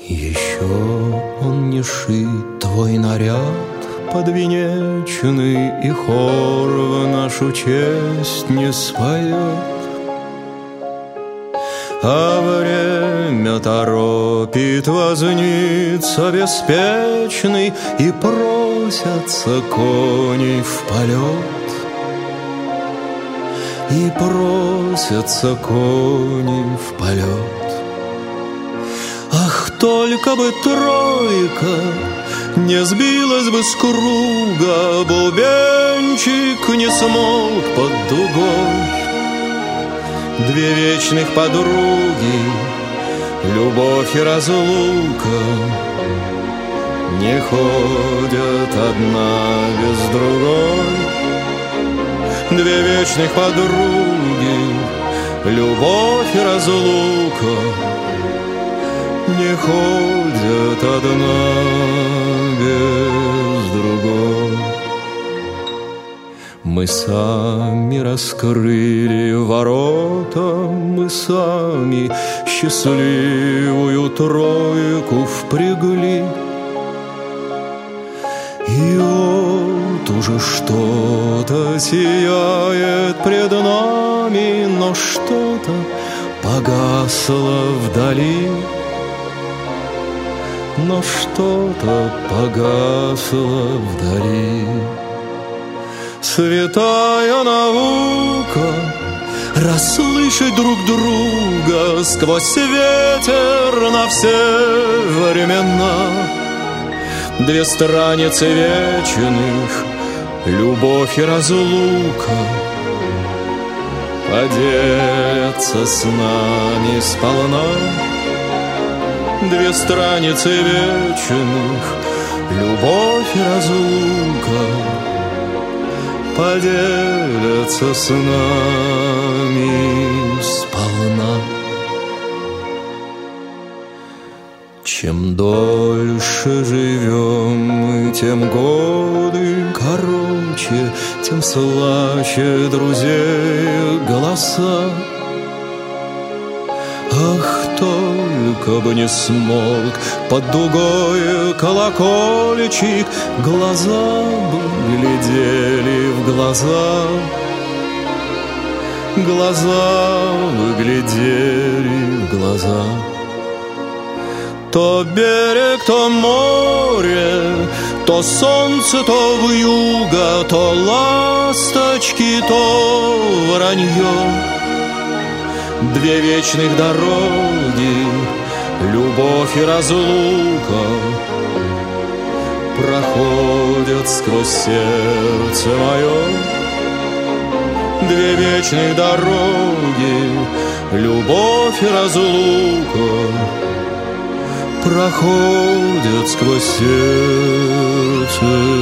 Еще он не шит, твой наряд подвенечный, и хор в нашу честь не споет. А время торопит возница беспечный, и просятся кони в полет. И просятся кони в полет. Ах, только бы тройка не сбилась бы с круга, бубенчик не смолк под дугой. Две вечных подруги, любовь и разлука, не ходят одна без другой. Две вечных подруги, любовь и разлука, не ходят одна без другой. Мы сами раскрыли ворота, мы сами счастливую тройку впрягли. И вот уже что-то сияет пред нами, но что-то погасло вдали. Но что-то погасло вдали. Святая наука расслышать друг друга сквозь ветер на все времена. Две страницы вечных, любовь и разлука, поделятся с нами сполна. Две страницы вечных, любовь и разлука, поделятся с нами сполна. Чем дольше живем мы, тем годы короче, тем слаще друзей голоса. Ах, только бы не смолк под дугой колокольчик, глаза бы глядели в глаза, глаза бы глядели в глаза. То берег, то море, то солнце, то вьюга, то ласточки, то воронье. Две вечных дороги, любовь и разлука, проходят сквозь сердце мое. Две вечных дороги, любовь и разлука, проходят сквозь сердце